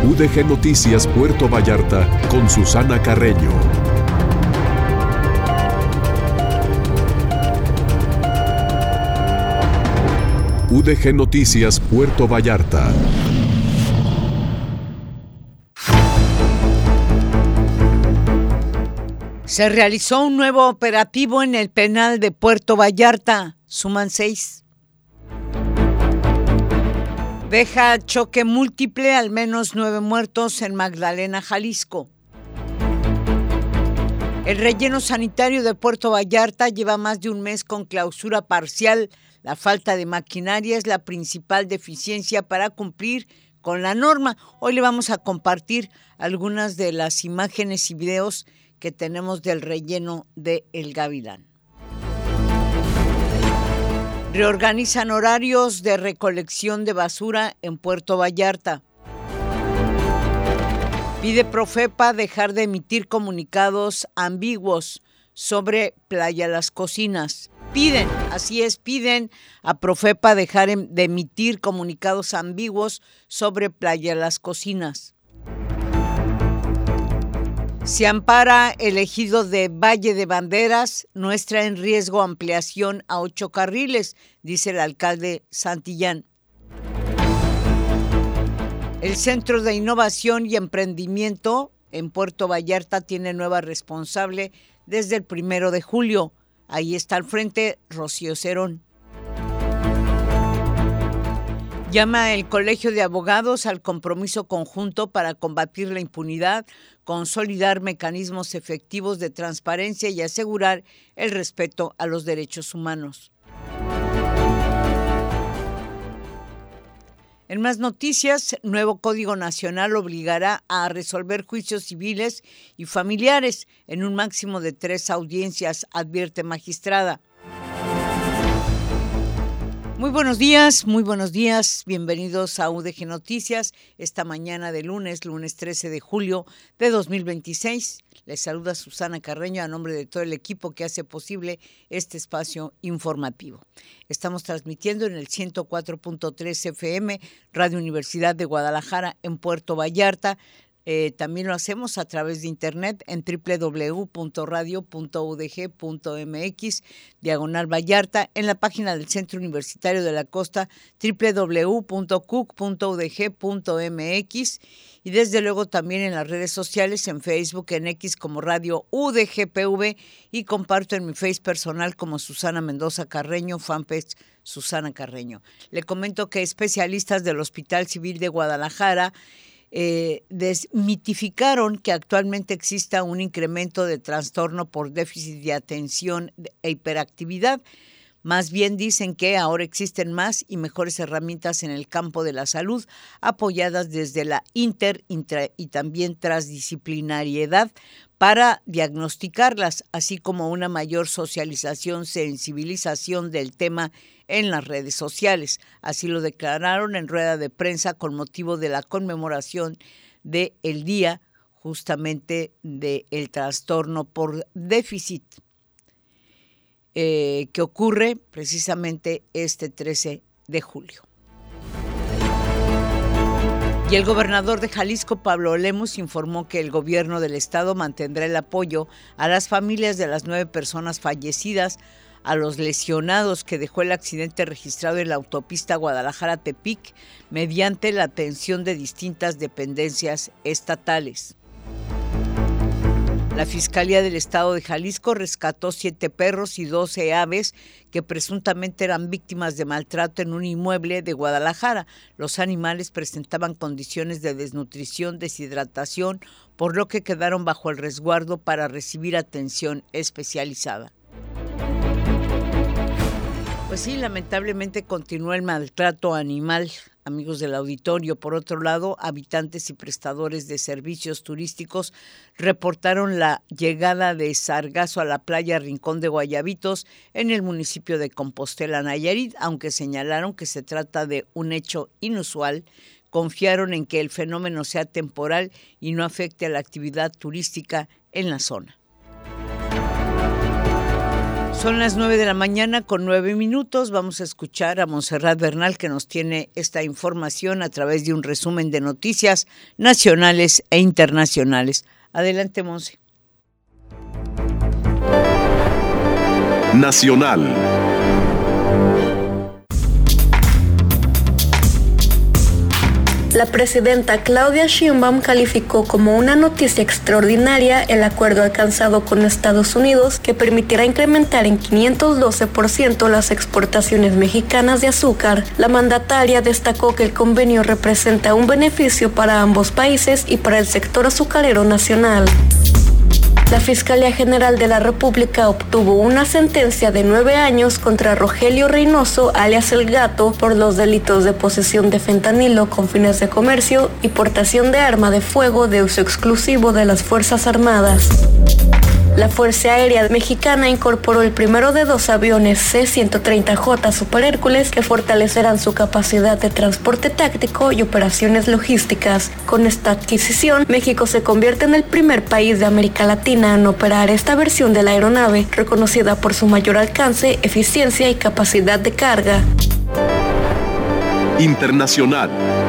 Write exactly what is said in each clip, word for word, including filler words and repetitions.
U D G Noticias Puerto Vallarta con Susana Carreño. U D G Noticias Puerto Vallarta. Se realizó un nuevo operativo en el penal de Puerto Vallarta. Suman seis. Deja choque múltiple, al menos nueve muertos en Magdalena, Jalisco. El relleno sanitario de Puerto Vallarta lleva más de un mes con clausura parcial. La falta de maquinaria es la principal deficiencia para cumplir con la norma. Hoy le vamos a compartir algunas de las imágenes y videos que tenemos del relleno de El Gavilán. Reorganizan horarios de recolección de basura en Puerto Vallarta. Pide Profepa dejar de emitir comunicados ambiguos sobre Playa Las Cocinas. Piden, así es, piden a Profepa dejar de emitir comunicados ambiguos sobre Playa Las Cocinas. Se ampara el ejido de Valle de Banderas, no está en riesgo ampliación a ocho carriles, dice el alcalde Santillán. El Centro de Innovación y Emprendimiento en Puerto Vallarta tiene nueva responsable desde el primero de julio. Ahí está al frente Rocío Cerón. Llama el Colegio de Abogados al compromiso conjunto para combatir la impunidad, consolidar mecanismos efectivos de transparencia y asegurar el respeto a los derechos humanos. En más noticias, nuevo Código Nacional obligará a resolver juicios civiles y familiares en un máximo de tres audiencias, advierte magistrada. Muy buenos días, muy buenos días, bienvenidos a U D G Noticias, esta mañana de lunes, lunes trece de julio de dos mil veintiséis. Les saluda Susana Carreño a nombre de todo el equipo que hace posible este espacio informativo. Estamos transmitiendo en el ciento cuatro punto tres F M, Radio Universidad de Guadalajara en Puerto Vallarta. Eh, también lo hacemos a través de internet en doble u doble u doble u punto radio punto u d g punto m x, diagonal Vallarta, en la página del Centro Universitario de la Costa, doble u doble u doble u punto c u c punto u d g punto m x, y desde luego también en las redes sociales, en Facebook, en X como Radio U D G P V, y comparto en mi Face personal como Susana Mendoza Carreño, fanpage Susana Carreño. Le comento que especialistas del Hospital Civil de Guadalajara Eh, desmitificaron que actualmente exista un incremento de trastorno por déficit de atención e hiperactividad. Más bien dicen que ahora existen más y mejores herramientas en el campo de la salud, apoyadas desde la inter, intra y también transdisciplinariedad para diagnosticarlas, así como una mayor socialización, sensibilización del tema en las redes sociales. Así lo declararon en rueda de prensa con motivo de la conmemoración del día justamente del trastorno por déficit, eh, que ocurre precisamente este trece de julio. Y el gobernador de Jalisco, Pablo Lemus, informó que el gobierno del estado mantendrá el apoyo a las familias de las nueve personas fallecidas, a los lesionados que dejó el accidente registrado en la autopista Guadalajara-Tepic, mediante la atención de distintas dependencias estatales. La Fiscalía del Estado de Jalisco rescató siete perros y doce aves que presuntamente eran víctimas de maltrato en un inmueble de Guadalajara. Los animales presentaban condiciones de desnutrición, deshidratación, por lo que quedaron bajo el resguardo para recibir atención especializada. Pues sí, lamentablemente continúa el maltrato animal, amigos del auditorio. Por otro lado, habitantes y prestadores de servicios turísticos reportaron la llegada de sargazo a la playa Rincón de Guayabitos en el municipio de Compostela, Nayarit, aunque señalaron que se trata de un hecho inusual. Confiaron en que el fenómeno sea temporal y no afecte a la actividad turística en la zona. Son las nueve de la mañana con nueve minutos. Vamos a escuchar a Montserrat Bernal, que nos tiene esta información a través de un resumen de noticias nacionales e internacionales. Adelante, Monse. Nacional. La presidenta Claudia Sheinbaum calificó como una noticia extraordinaria el acuerdo alcanzado con Estados Unidos que permitirá incrementar en quinientos doce por ciento las exportaciones mexicanas de azúcar. La mandataria destacó que el convenio representa un beneficio para ambos países y para el sector azucarero nacional. La Fiscalía General de la República obtuvo una sentencia de nueve años contra Rogelio Reynoso, alias El Gato, por los delitos de posesión de fentanilo con fines de comercio y portación de arma de fuego de uso exclusivo de las Fuerzas Armadas. La Fuerza Aérea Mexicana incorporó el primero de dos aviones C ciento treinta J Super Hércules que fortalecerán su capacidad de transporte táctico y operaciones logísticas. Con esta adquisición, México se convierte en el primer país de América Latina en operar esta versión de la aeronave, reconocida por su mayor alcance, eficiencia y capacidad de carga. Internacional.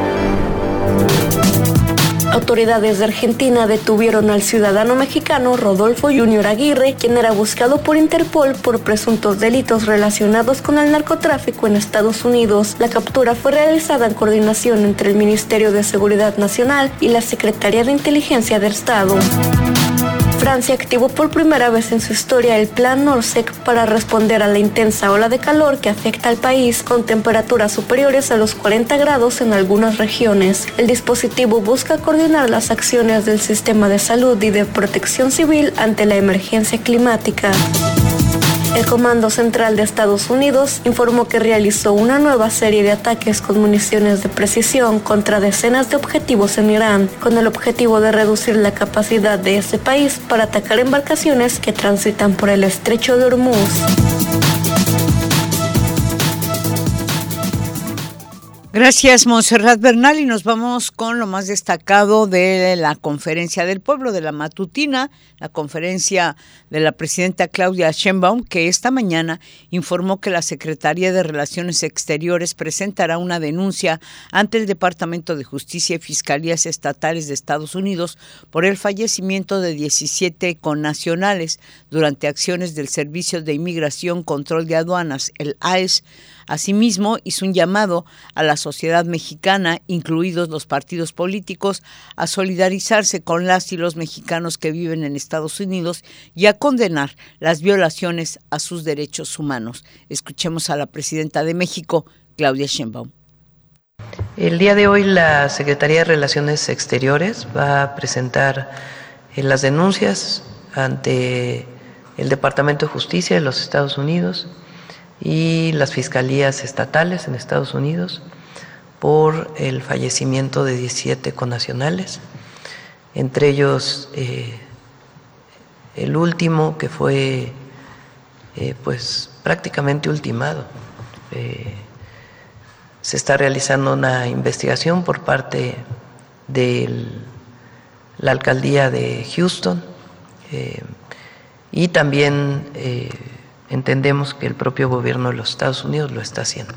Autoridades de Argentina detuvieron al ciudadano mexicano Rodolfo Junior Aguirre, quien era buscado por Interpol por presuntos delitos relacionados con el narcotráfico en Estados Unidos. La captura fue realizada en coordinación entre el Ministerio de Seguridad Nacional y la Secretaría de Inteligencia del Estado. Francia activó por primera vez en su historia el Plan Norsec para responder a la intensa ola de calor que afecta al país, con temperaturas superiores a los cuarenta grados en algunas regiones. El dispositivo busca coordinar las acciones del sistema de salud y de protección civil ante la emergencia climática. El Comando Central de Estados Unidos informó que realizó una nueva serie de ataques con municiones de precisión contra decenas de objetivos en Irán, con el objetivo de reducir la capacidad de ese país para atacar embarcaciones que transitan por el Estrecho de Hormuz. Gracias, Montserrat Bernal, y nos vamos con lo más destacado de la Conferencia del Pueblo, de la matutina, la conferencia de la presidenta Claudia Sheinbaum, que esta mañana informó que la Secretaría de Relaciones Exteriores presentará una denuncia ante el Departamento de Justicia y Fiscalías Estatales de Estados Unidos por el fallecimiento de diecisiete connacionales durante acciones del Servicio de Inmigración, Control de Aduanas, el I C E. Asimismo, hizo un llamado a la sociedad mexicana, incluidos los partidos políticos, a solidarizarse con las y los mexicanos que viven en Estados Unidos y a condenar las violaciones a sus derechos humanos. Escuchemos a la presidenta de México, Claudia Sheinbaum. El día de hoy la Secretaría de Relaciones Exteriores va a presentar las denuncias ante el Departamento de Justicia de los Estados Unidos y las fiscalías estatales en Estados Unidos por el fallecimiento de diecisiete connacionales, entre ellos eh, el último que fue eh, pues prácticamente ultimado. Eh, se está realizando una investigación por parte de la alcaldía de Houston eh, y también eh, entendemos que el propio gobierno de los Estados Unidos lo está haciendo.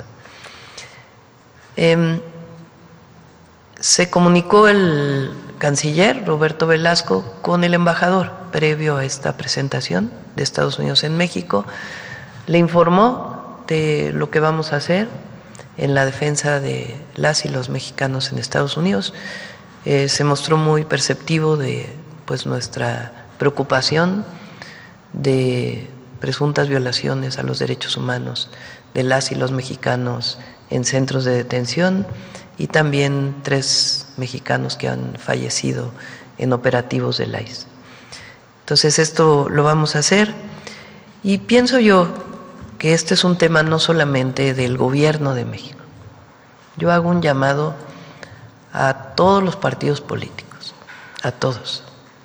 Eh, se comunicó el canciller Roberto Velasco con el embajador previo a esta presentación de Estados Unidos en México. Le informó de lo que vamos a hacer en la defensa de las y los mexicanos en Estados Unidos. Eh, se mostró muy perceptivo de pues nuestra preocupación de presuntas violaciones a los derechos humanos de las y los mexicanos en centros de detención y también tres mexicanos que han fallecido en operativos del I C E. Entonces esto lo vamos a hacer y pienso yo que este es un tema no solamente del gobierno de México. Yo hago un llamado a todos los partidos políticos, a todos,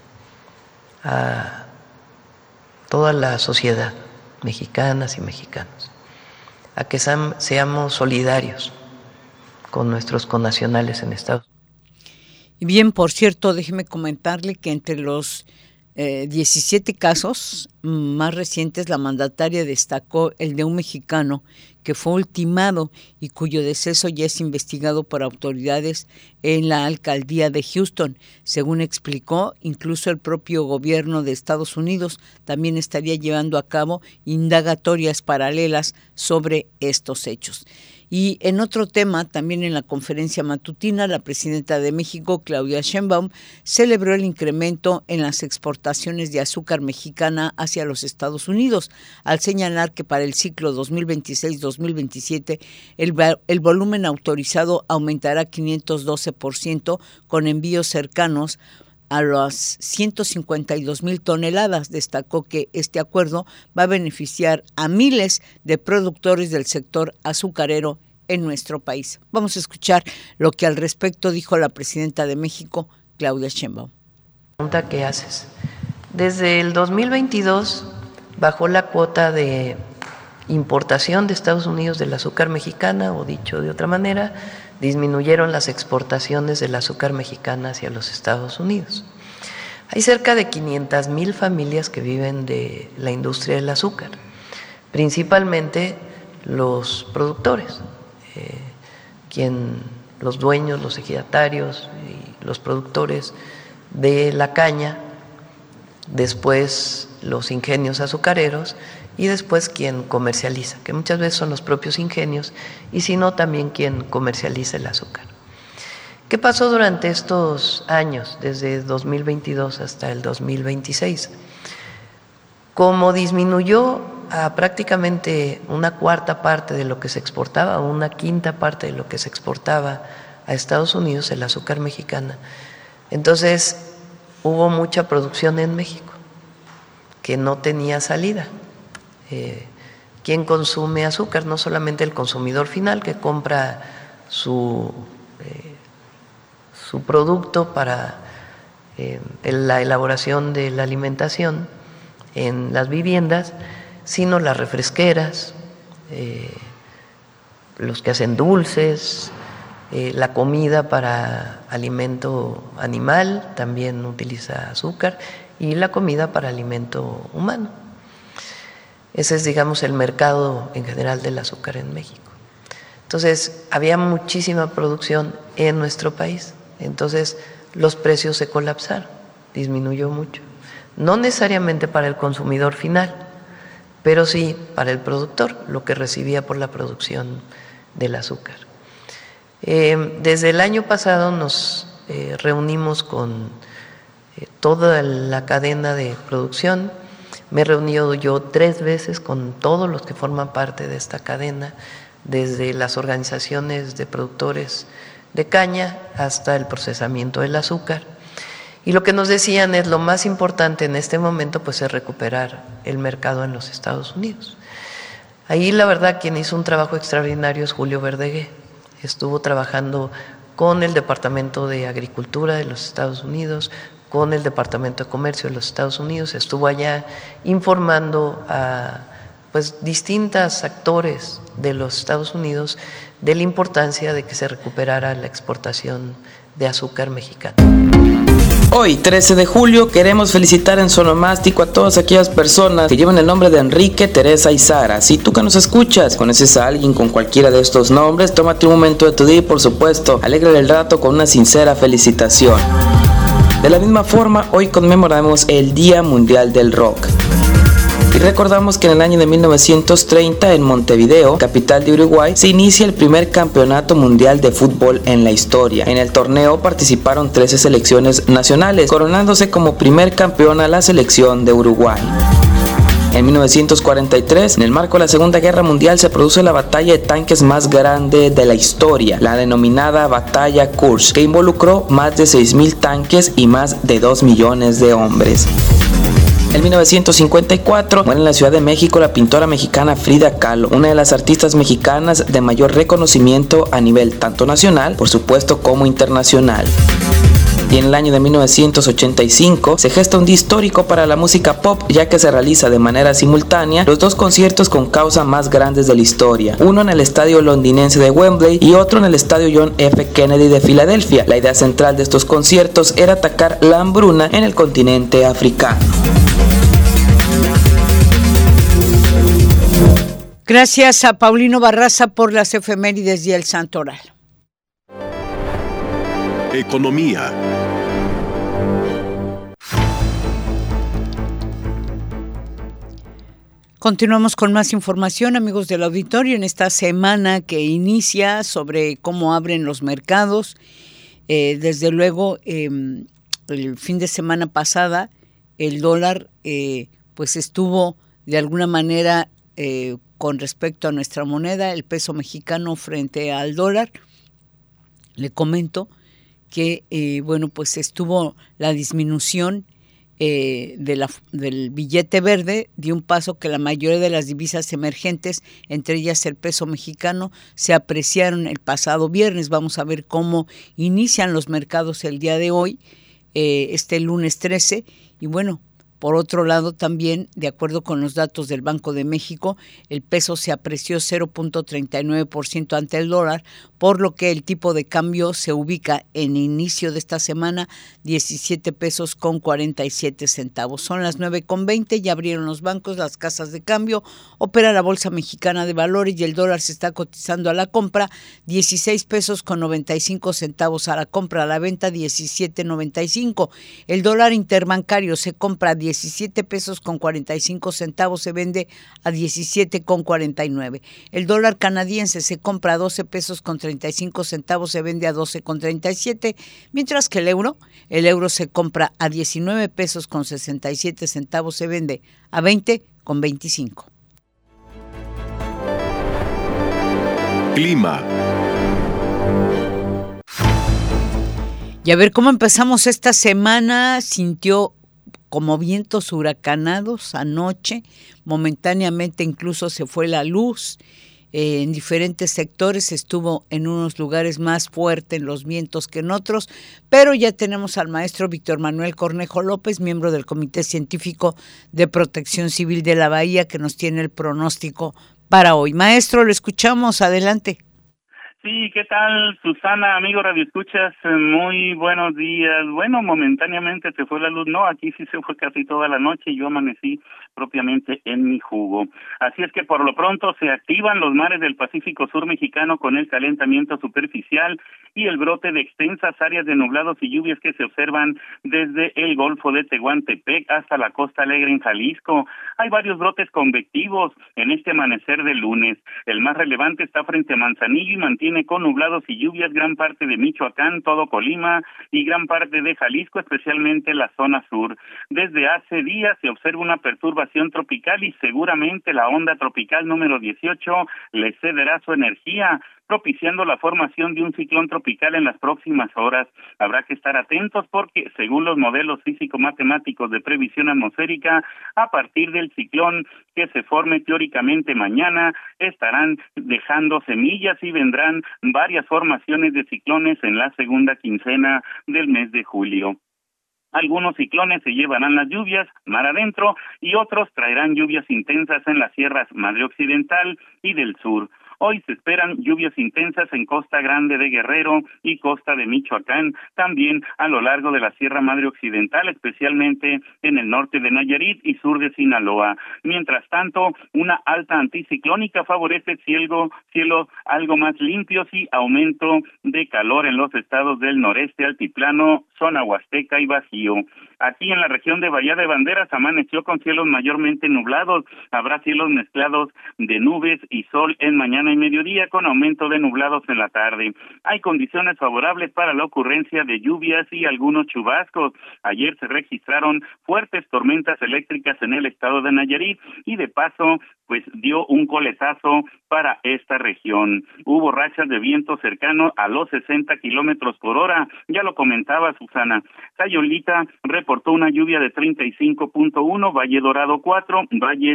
a toda la sociedad, mexicanas y mexicanos, a que seamos solidarios con nuestros connacionales en Estados Unidos. Y bien, por cierto, déjeme comentarle que entre los eh, diecisiete casos más recientes, la mandataria destacó el de un mexicano que fue ultimado y cuyo deceso ya es investigado por autoridades en la alcaldía de Houston. Según explicó, incluso el propio gobierno de Estados Unidos también estaría llevando a cabo indagatorias paralelas sobre estos hechos. Y en otro tema, también en la conferencia matutina, la presidenta de México, Claudia Sheinbaum, celebró el incremento en las exportaciones de azúcar mexicana hacia los Estados Unidos, al señalar que para el ciclo dos mil veintiséis dos mil veintisiete el, el volumen autorizado aumentará quinientos doce por ciento con envíos cercanos a las ciento cincuenta y dos mil toneladas. Destacó que este acuerdo va a beneficiar a miles de productores del sector azucarero en nuestro país. Vamos a escuchar lo que al respecto dijo la presidenta de México, Claudia Sheinbaum. Pregunta que haces. Desde el dos mil veintidós bajó la cuota de importación de Estados Unidos del azúcar mexicana, o dicho de otra manera, disminuyeron las exportaciones del azúcar mexicana hacia los Estados Unidos. Hay cerca de quinientas mil familias que viven de la industria del azúcar, principalmente los productores, eh, quien, los dueños, los ejidatarios y los productores de la caña, después los ingenios azucareros y después quien comercializa, que muchas veces son los propios ingenios, y si no, también quien comercializa el azúcar. ¿Qué pasó durante estos años, desde dos mil veintidós hasta el dos mil veintiséis? Como disminuyó a prácticamente una cuarta parte de lo que se exportaba, o una quinta parte de lo que se exportaba a Estados Unidos, el azúcar mexicana, entonces hubo mucha producción en México que no tenía salida. Eh, ¿Quién consume azúcar? No solamente el consumidor final que compra su, eh, su producto para eh, la elaboración de la alimentación en las viviendas, sino las refresqueras, eh, los que hacen dulces, eh, la comida para alimento animal también utiliza azúcar, y la comida para alimento humano. Ese es, digamos, el mercado en general del azúcar en México. Entonces, había muchísima producción en nuestro país, entonces los precios se colapsaron, disminuyó mucho. No necesariamente para el consumidor final, pero sí para el productor, lo que recibía por la producción del azúcar. Eh, desde el año pasado nos eh, reunimos con eh, toda la cadena de producción. Me he reunido yo tres veces con todos los que forman parte de esta cadena, desde las organizaciones de productores de caña hasta el procesamiento del azúcar. Y lo que nos decían es lo más importante en este momento, pues, es recuperar el mercado en los Estados Unidos. Ahí, la verdad, quien hizo un trabajo extraordinario es Julio Verdegué. Estuvo trabajando con el Departamento de Agricultura de los Estados Unidos, con el Departamento de Comercio de los Estados Unidos, estuvo allá informando a pues distintos actores de los Estados Unidos de la importancia de que se recuperara la exportación de azúcar mexicano. Hoy, trece de julio, queremos felicitar en Sonomástico a todas aquellas personas que llevan el nombre de Enrique, Teresa y Sara. Si tú que nos escuchas conoces a alguien con cualquiera de estos nombres, tómate un momento de tu día y, por supuesto, alégrale el rato con una sincera felicitación. De la misma forma, hoy conmemoramos el Día Mundial del Rock. Y recordamos que en el año de mil novecientos treinta, en Montevideo, capital de Uruguay, se inicia el primer campeonato mundial de fútbol en la historia. En el torneo participaron trece selecciones nacionales, coronándose como primer campeona la selección de Uruguay. En mil novecientos cuarenta y tres, en el marco de la Segunda Guerra Mundial, se produce la batalla de tanques más grande de la historia, la denominada Batalla Kursk, que involucró más de seis mil tanques y más de dos millones de hombres. En mil novecientos cincuenta y cuatro muere en la Ciudad de México la pintora mexicana Frida Kahlo, una de las artistas mexicanas de mayor reconocimiento a nivel tanto nacional, por supuesto, como internacional. Y en el año de mil novecientos ochenta y cinco se gesta un día histórico para la música pop, ya que se realiza de manera simultánea los dos conciertos con causa más grandes de la historia, uno en el estadio londinense de Wembley y otro en el estadio John F. Kennedy de Filadelfia. La idea central de estos conciertos era atacar la hambruna en el continente africano. Gracias a Paulino Barraza por las efemérides y el santoral. Economía. Continuamos con más información, amigos del auditorio, en esta semana que inicia sobre cómo abren los mercados. Eh, desde luego, eh, el fin de semana pasada, el dólar eh, pues estuvo de alguna manera eh, con respecto a nuestra moneda, el peso mexicano frente al dólar. Le comento que, eh, bueno, pues estuvo la disminución eh, de la, del billete verde, dio un paso que la mayoría de las divisas emergentes, entre ellas el peso mexicano, se apreciaron el pasado viernes. Vamos a ver cómo inician los mercados el día de hoy, eh, este lunes trece, y bueno, por otro lado, también, de acuerdo con los datos del Banco de México, el peso se apreció cero punto treinta y nueve por ciento ante el dólar, por lo que el tipo de cambio se ubica en inicio de esta semana diecisiete pesos con cuarenta y siete centavos. Son las nueve con veinte, ya abrieron los bancos, las casas de cambio, opera la Bolsa Mexicana de Valores y el dólar se está cotizando a la compra dieciséis pesos con noventa y cinco centavos, a la compra, a la venta diecisiete noventa y cinco. El dólar interbancario se compra a diecisiete pesos con cuarenta y cinco centavos, se vende a diecisiete con cuarenta y nueve. El dólar canadiense se compra a doce pesos con treinta y cinco centavos, se vende a doce con treinta y siete, mientras que el euro, el euro se compra a diecinueve pesos con sesenta y siete centavos, se vende a veinte con veinticinco. Clima. Y a ver cómo empezamos esta semana. Sintió como vientos huracanados anoche, momentáneamente incluso se fue la luz, eh, en diferentes sectores estuvo en unos lugares más fuerte en los vientos que en otros, pero ya tenemos al maestro Víctor Manuel Cornejo López, miembro del Comité Científico de Protección Civil de la Bahía, que nos tiene el pronóstico para hoy. Maestro, lo escuchamos, adelante. Sí, ¿qué tal, Susana, amigo Radio Escuchas? Muy buenos días. Bueno, momentáneamente se fue la luz, no, aquí sí se fue casi toda la noche y yo amanecí propiamente en mi jugo. Así es que por lo pronto se activan los mares del Pacífico Sur mexicano con el calentamiento superficial y el brote de extensas áreas de nublados y lluvias que se observan desde el Golfo de Tehuantepec hasta la Costa Alegre en Jalisco. Hay varios brotes convectivos en este amanecer de lunes. El más relevante está frente a Manzanillo y mantiene con nublados y lluvias gran parte de Michoacán, todo Colima y gran parte de Jalisco, especialmente la zona sur. Desde hace días se observa una perturbación tropical y seguramente la onda tropical número dieciocho le cederá su energía, propiciando la formación de un ciclón tropical en las próximas horas. Habrá que estar atentos porque, según los modelos físico-matemáticos de previsión atmosférica, a partir del ciclón que se forme teóricamente mañana, estarán dejando semillas y vendrán varias formaciones de ciclones en la segunda quincena del mes de julio. Algunos ciclones se llevarán las lluvias mar adentro y otros traerán lluvias intensas en las sierras Madre Occidental y del sur. Hoy se esperan lluvias intensas en Costa Grande de Guerrero y Costa de Michoacán, también a lo largo de la Sierra Madre Occidental, especialmente en el norte de Nayarit y sur de Sinaloa. Mientras tanto, una alta anticiclónica favorece cielo, cielos algo más limpios y aumento de calor en los estados del noreste altiplano, zona huasteca y Bajío. Aquí en la región de Bahía de Banderas amaneció con cielos mayormente nublados. Habrá cielos mezclados de nubes y sol en mañana y mediodía con aumento de nublados en la tarde. Hay condiciones favorables para la ocurrencia de lluvias y algunos chubascos. Ayer se registraron fuertes tormentas eléctricas en el estado de Nayarit y de paso pues dio un coletazo para esta región. Hubo rachas de viento cercano a los sesenta kilómetros por hora, ya lo comentaba Susana. Sayulita reportó una lluvia de treinta y cinco punto uno, Valle Dorado cuatro, Valles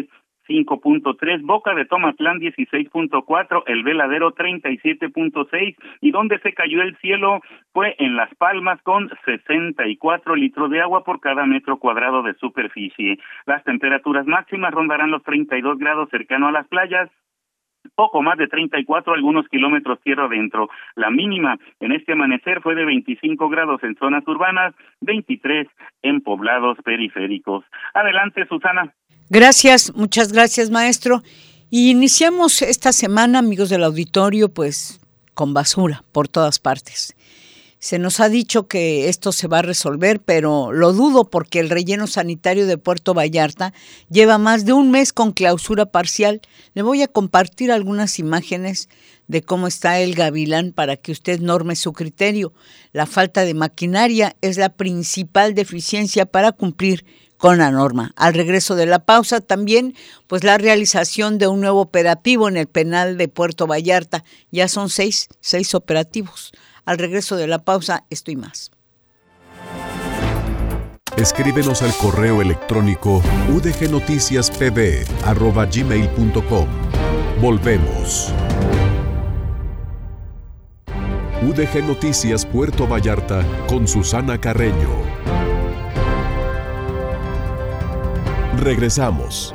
cinco punto tres, Boca de Tomatlán dieciséis punto cuatro, El Veladero treinta y siete punto seis, y donde se cayó el cielo fue en Las Palmas con sesenta y cuatro litros de agua por cada metro cuadrado de superficie. Las temperaturas máximas rondarán los treinta y dos grados cercano a las playas, poco más de treinta y cuatro algunos kilómetros tierra adentro. La mínima en este amanecer fue de veinticinco grados en zonas urbanas, veintitrés en poblados periféricos. Adelante, Susana. Gracias, muchas gracias, maestro. Y iniciamos esta semana, amigos del auditorio, pues con basura por todas partes. Se nos ha dicho que esto se va a resolver, pero lo dudo porque el relleno sanitario de Puerto Vallarta lleva más de un mes con clausura parcial. Le voy a compartir algunas imágenes de cómo está el Gavilán para que usted norme su criterio. La falta de maquinaria es la principal deficiencia para cumplir con la norma. Al regreso de la pausa también, pues la realización de un nuevo operativo en el penal de Puerto Vallarta. Ya son seis, seis operativos. Al regreso de la pausa, esto y más. Escríbenos al correo electrónico u d g noticias p b arroba gmail punto com. Volvemos. U D G Noticias Puerto Vallarta con Susana Carreño. Regresamos.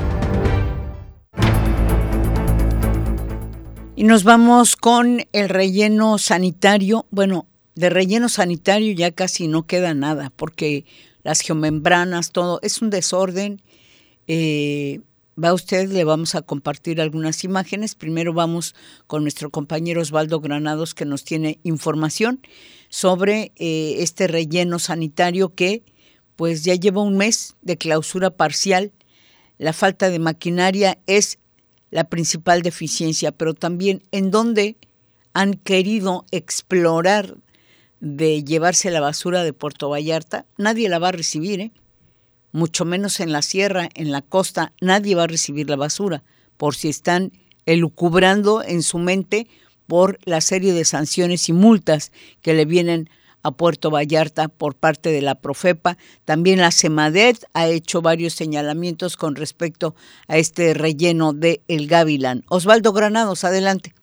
Y nos vamos con el relleno sanitario. Bueno, de relleno sanitario ya casi no queda nada, porque las geomembranas, todo, es un desorden. Eh, va usted, le vamos a compartir algunas imágenes. Primero vamos con nuestro compañero Osvaldo Granados, que nos tiene información sobre eh, este relleno sanitario que pues ya lleva un mes de clausura parcial. La falta de maquinaria es la principal deficiencia, pero también en donde han querido explorar de llevarse la basura de Puerto Vallarta, nadie la va a recibir, ¿eh? Mucho menos en la sierra, en la costa, nadie va a recibir la basura, por si están elucubrando en su mente por la serie de sanciones y multas que le vienen a Puerto Vallarta por parte de la Profepa. También la Semadet ha hecho varios señalamientos con respecto a este relleno de El Gavilán. Osvaldo Granados, adelante.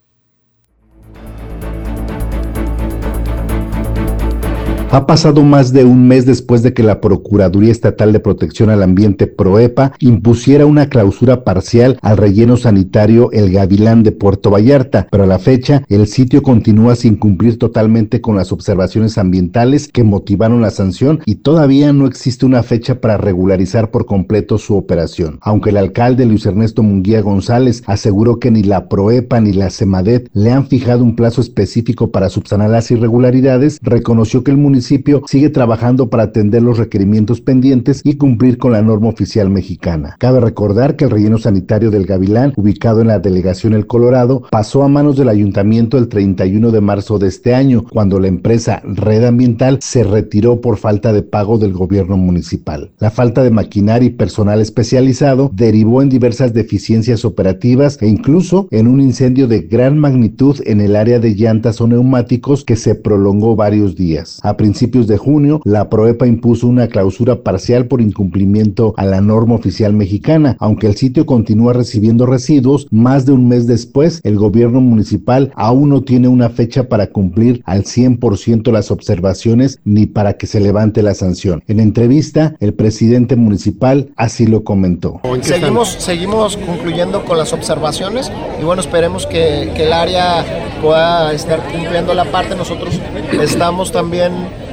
Ha pasado más de un mes después de que la Procuraduría Estatal de Protección al Ambiente, PROEPA, impusiera una clausura parcial al relleno sanitario El Gavilán de Puerto Vallarta, pero a la fecha el sitio continúa sin cumplir totalmente con las observaciones ambientales que motivaron la sanción y todavía no existe una fecha para regularizar por completo su operación. Aunque el alcalde Luis Ernesto Munguía González aseguró que ni la PROEPA ni la Semadet le han fijado un plazo específico para subsanar las irregularidades, reconoció que el municipio municipio sigue trabajando para atender los requerimientos pendientes y cumplir con la norma oficial mexicana. Cabe recordar que el relleno sanitario del Gavilán, ubicado en la delegación El Colorado, pasó a manos del ayuntamiento el treinta y uno de marzo de este año, cuando la empresa Red Ambiental se retiró por falta de pago del gobierno municipal. La falta de maquinaria y personal especializado derivó en diversas deficiencias operativas e incluso en un incendio de gran magnitud en el área de llantas o neumáticos que se prolongó varios días. A principios de junio, la PROEPA impuso una clausura parcial por incumplimiento a la norma oficial mexicana. Aunque el sitio continúa recibiendo residuos, más de un mes después, el gobierno municipal aún no tiene una fecha para cumplir al cien por ciento las observaciones ni para que se levante la sanción. En entrevista, el presidente municipal así lo comentó. Seguimos, seguimos concluyendo con las observaciones y bueno, esperemos que, que el área pueda estar cumpliendo la parte. Nosotros estamos también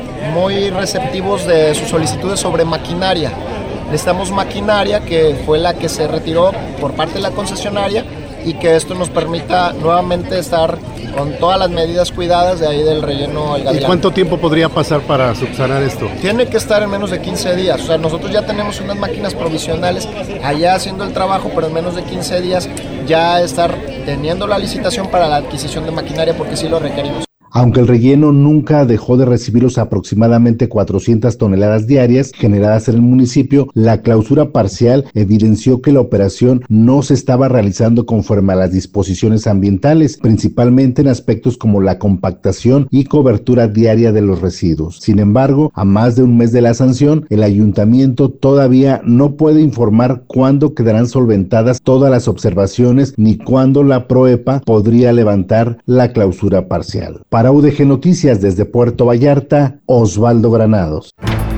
muy receptivos de sus solicitudes sobre maquinaria. Necesitamos maquinaria, que fue la que se retiró por parte de la concesionaria, y que esto nos permita nuevamente estar con todas las medidas cuidadas de ahí del relleno El Gavilán. ¿Y cuánto tiempo podría pasar para subsanar esto? Tiene que estar en menos de quince días. O sea, nosotros ya tenemos unas máquinas provisionales allá haciendo el trabajo, pero en menos de quince días ya estar teniendo la licitación para la adquisición de maquinaria, porque sí lo requerimos. Aunque el relleno nunca dejó de recibir los aproximadamente cuatrocientas toneladas diarias generadas en el municipio, la clausura parcial evidenció que la operación no se estaba realizando conforme a las disposiciones ambientales, principalmente en aspectos como la compactación y cobertura diaria de los residuos. Sin embargo, a más de un mes de la sanción, el ayuntamiento todavía no puede informar cuándo quedarán solventadas todas las observaciones ni cuándo la PROEPA podría levantar la clausura parcial. Para U D G Noticias desde Puerto Vallarta, Osvaldo Granados.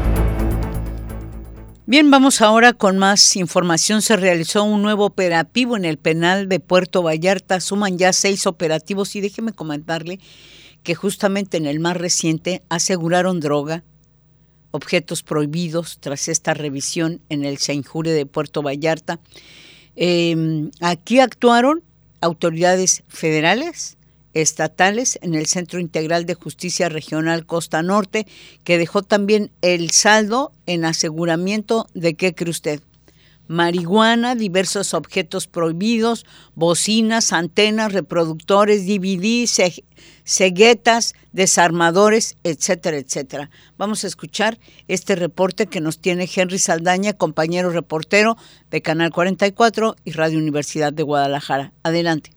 Bien, vamos ahora con más información. Se realizó un nuevo operativo en el penal de Puerto Vallarta. Suman ya seis operativos y déjeme comentarle que justamente en el más reciente aseguraron droga, objetos prohibidos tras esta revisión en el Seinjure de Puerto Vallarta. Eh, aquí actuaron autoridades federales, estatales en el Centro Integral de Justicia Regional Costa Norte, que dejó también el saldo en aseguramiento de, ¿qué cree usted? Marihuana, diversos objetos prohibidos, bocinas, antenas, reproductores, D V D, ceguetas, desarmadores, etcétera, etcétera. Vamos a escuchar este reporte que nos tiene Henry Saldaña, compañero reportero de Canal cuarenta y cuatro y Radio Universidad de Guadalajara. Adelante.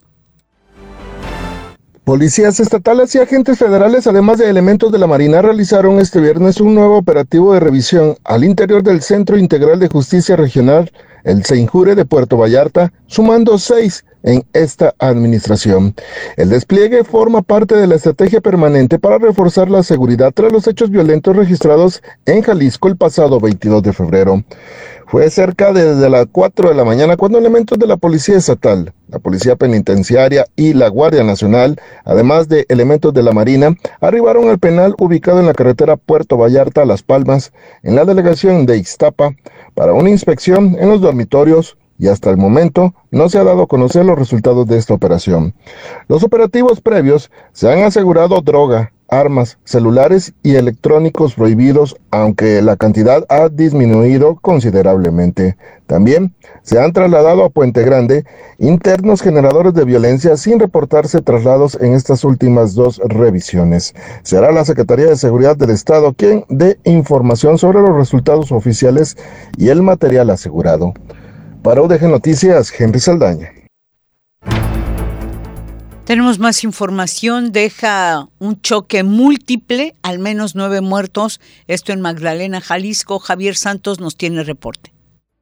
Policías estatales y agentes federales, además de elementos de la Marina, realizaron este viernes un nuevo operativo de revisión al interior del Centro Integral de Justicia Regional, el Seinjure de Puerto Vallarta, sumando seis en esta administración. El despliegue forma parte de la estrategia permanente para reforzar la seguridad tras los hechos violentos registrados en Jalisco el pasado veintidós de febrero. Fue cerca de desde las cuatro de la mañana cuando elementos de la Policía Estatal, la Policía Penitenciaria y la Guardia Nacional, además de elementos de la Marina, arribaron al penal ubicado en la carretera Puerto Vallarta a Las Palmas, en la delegación de Ixtapa, para una inspección en los dormitorios, y hasta el momento no se ha dado a conocer los resultados de esta operación. Los operativos previos se han asegurado droga, armas, celulares y electrónicos prohibidos, aunque la cantidad ha disminuido considerablemente. También se han trasladado a Puente Grande internos generadores de violencia sin reportarse traslados en estas últimas dos revisiones. Será la Secretaría de Seguridad del Estado quien dé información sobre los resultados oficiales y el material asegurado. Para U D G Noticias, Henry Saldaña. Tenemos más información. Deja un choque múltiple, al menos nueve muertos. Esto en Magdalena, Jalisco. Javier Santos nos tiene reporte.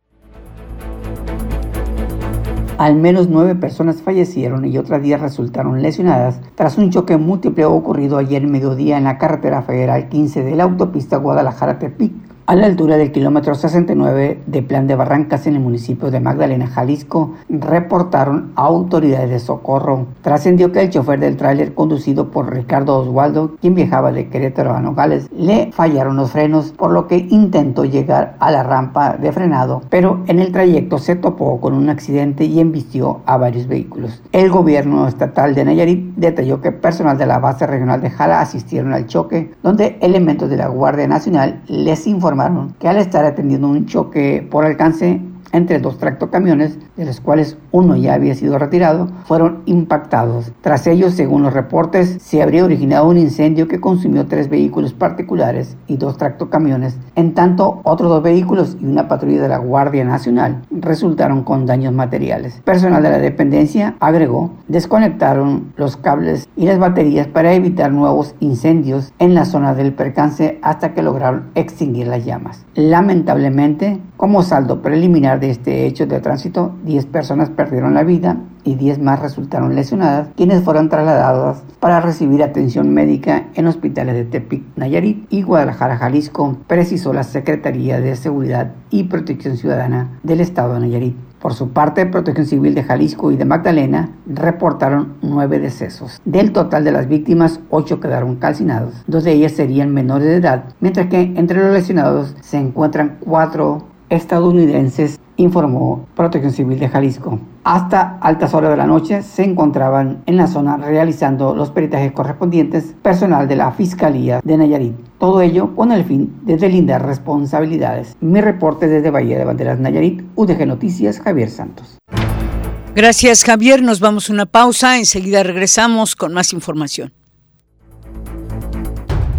Al menos nueve personas fallecieron y otras diez resultaron lesionadas tras un choque múltiple ocurrido ayer mediodía en la carretera federal quince de la autopista Guadalajara-Tepic, a la altura del kilómetro sesenta y nueve de Plan de Barrancas en el municipio de Magdalena, Jalisco, reportaron autoridades de socorro. Trascendió que el chofer del tráiler conducido por Ricardo Oswaldo, quien viajaba de Querétaro a Nogales, le fallaron los frenos, por lo que intentó llegar a la rampa de frenado, pero en el trayecto se topó con un accidente y embistió a varios vehículos. El gobierno estatal de Nayarit detalló que personal de la base regional de Jala asistieron al choque, donde elementos de la Guardia Nacional les informaron que al estar atendiendo un choque por alcance entre dos tractocamiones, de los cuales uno ya había sido retirado, fueron impactados. Tras ello, según los reportes, se habría originado un incendio que consumió tres vehículos particulares y dos tractocamiones. En tanto, otros dos vehículos y una patrulla de la Guardia Nacional resultaron con daños materiales. Personal de la dependencia, agregó, desconectaron los cables y las baterías para evitar nuevos incendios en la zona del percance hasta que lograron extinguir las llamas. Lamentablemente, como saldo preliminar de este hecho de tránsito, diez personas perdieron la vida y diez más resultaron lesionadas, quienes fueron trasladadas para recibir atención médica en hospitales de Tepic, Nayarit y Guadalajara, Jalisco, precisó la Secretaría de Seguridad y Protección Ciudadana del Estado de Nayarit. Por su parte, Protección Civil de Jalisco y de Magdalena reportaron nueve decesos. Del total de las víctimas, ocho quedaron calcinados. Dos de ellas serían menores de edad, mientras que entre los lesionados se encuentran cuatro estadounidenses, informó Protección Civil de Jalisco. Hasta altas horas de la noche se encontraban en la zona realizando los peritajes correspondientes personal de la Fiscalía de Nayarit. Todo ello con el fin de deslindar responsabilidades. Mi reporte desde Bahía de Banderas, Nayarit, U D G Noticias, Javier Santos. Gracias, Javier. Nos vamos a una pausa. Enseguida regresamos con más información.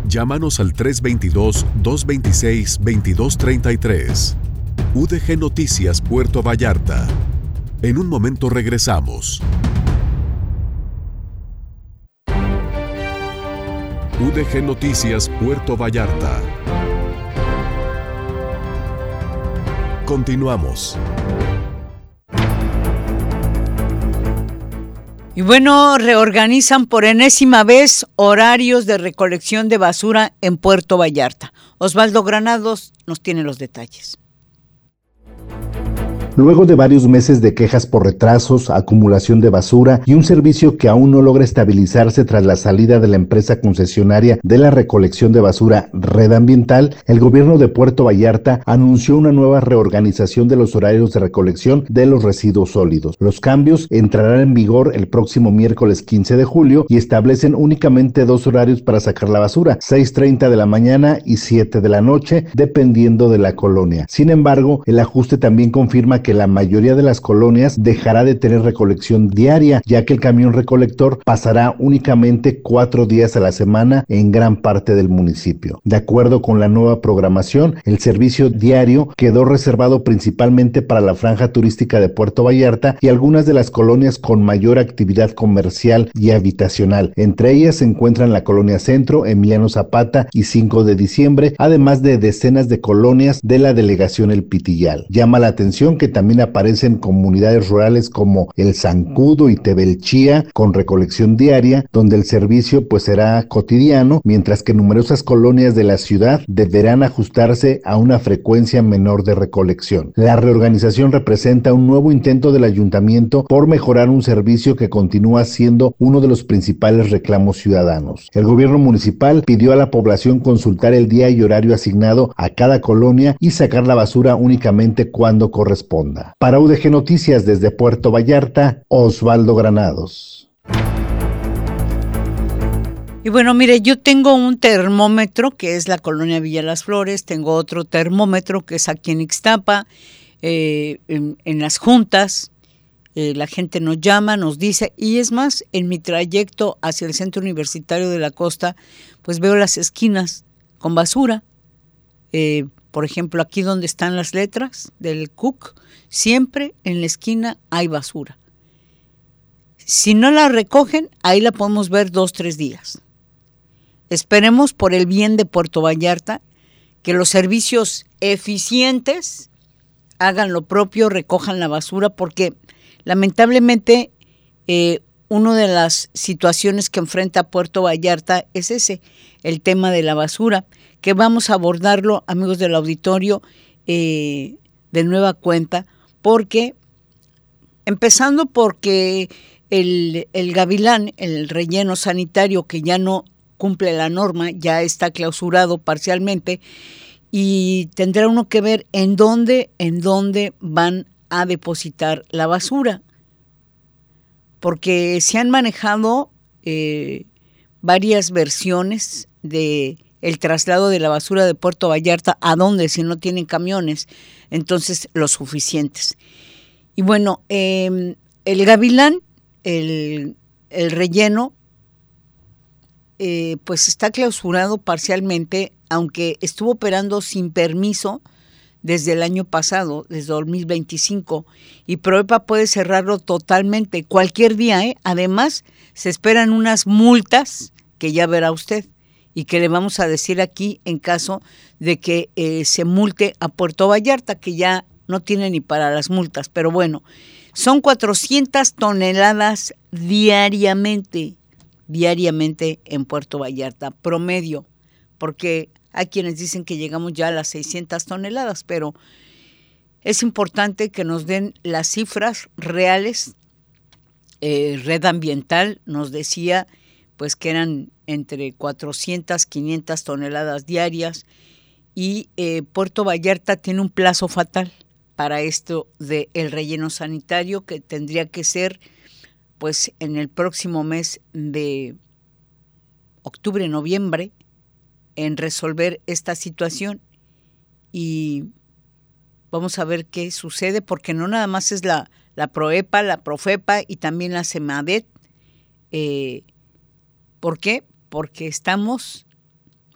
Llámanos al tres dos dos, dos dos seis, dos dos tres tres. U D G Noticias Puerto Vallarta. En un momento regresamos. U D G Noticias Puerto Vallarta. Continuamos. Y bueno, reorganizan por enésima vez horarios de recolección de basura en Puerto Vallarta. Osvaldo Granados nos tiene los detalles. Luego de varios meses de quejas por retrasos, acumulación de basura y un servicio que aún no logra estabilizarse tras la salida de la empresa concesionaria de la recolección de basura Red Ambiental, el gobierno de Puerto Vallarta anunció una nueva reorganización de los horarios de recolección de los residuos sólidos. Los cambios entrarán en vigor el próximo miércoles quince de julio y establecen únicamente dos horarios para sacar la basura, seis treinta de la mañana y siete de la noche, dependiendo de la colonia. Sin embargo, el ajuste también confirma que la mayoría de las colonias dejará de tener recolección diaria, ya que el camión recolector pasará únicamente cuatro días a la semana en gran parte del municipio. De acuerdo con la nueva programación, el servicio diario quedó reservado principalmente para la franja turística de Puerto Vallarta y algunas de las colonias con mayor actividad comercial y habitacional. Entre ellas se encuentran la Colonia Centro, Emiliano Zapata y cinco de diciembre, además de decenas de colonias de la delegación El Pitillal. Llama la atención que también aparecen comunidades rurales como El Zancudo y Tebelchía con recolección diaria, donde el servicio pues será cotidiano, mientras que numerosas colonias de la ciudad deberán ajustarse a una frecuencia menor de recolección. La reorganización representa un nuevo intento del ayuntamiento por mejorar un servicio que continúa siendo uno de los principales reclamos ciudadanos. El gobierno municipal pidió a la población consultar el día y horario asignado a cada colonia y sacar la basura únicamente cuando corresponda. Para U D G Noticias desde Puerto Vallarta, Osvaldo Granados. Y bueno, mire, yo tengo un termómetro que es la colonia Villa Las Flores, tengo otro termómetro que es aquí en Ixtapa, eh, en, en las juntas, eh, la gente nos llama, nos dice, y es más, en mi trayecto hacia el Centro Universitario de la Costa, pues veo las esquinas con basura, eh, por ejemplo, aquí donde están las letras del C U C, siempre en la esquina hay basura. Si no la recogen, ahí la podemos ver dos, tres días. Esperemos por el bien de Puerto Vallarta que los servicios eficientes hagan lo propio, recojan la basura, porque lamentablemente eh, una de las situaciones que enfrenta Puerto Vallarta es ese, el tema de la basura, que vamos a abordarlo, amigos del auditorio, eh, de nueva cuenta, porque, empezando porque el, el Gavilán, el relleno sanitario que ya no cumple la norma, ya está clausurado parcialmente, y tendrá uno que ver en dónde, en dónde van a depositar la basura, porque se han manejado eh, varias versiones de el traslado de la basura de Puerto Vallarta, ¿a dónde? Si no tienen camiones, entonces los suficientes. Y bueno, eh, el Gavilán, el, el relleno, eh, pues está clausurado parcialmente, aunque estuvo operando sin permiso desde el año pasado, desde dos mil veinticinco, y Proepa puede cerrarlo totalmente, cualquier día, ¿eh? Además, se esperan unas multas que ya verá usted, y que le vamos a decir aquí en caso de que eh, se multe a Puerto Vallarta, que ya no tiene ni para las multas. Pero bueno, son cuatrocientas toneladas diariamente, diariamente en Puerto Vallarta, promedio, porque hay quienes dicen que llegamos ya a las seiscientas toneladas, pero es importante que nos den las cifras reales. Eh, Red Ambiental nos decía pues que eran entre cuatrocientas, quinientas toneladas diarias, y eh, Puerto Vallarta tiene un plazo fatal para esto del relleno sanitario, que tendría que ser pues en el próximo mes de octubre, noviembre, en resolver esta situación, y vamos a ver qué sucede, porque no nada más es la, la Proepa, la Profepa y también la Semadet. Eh, ¿Por qué? Porque estamos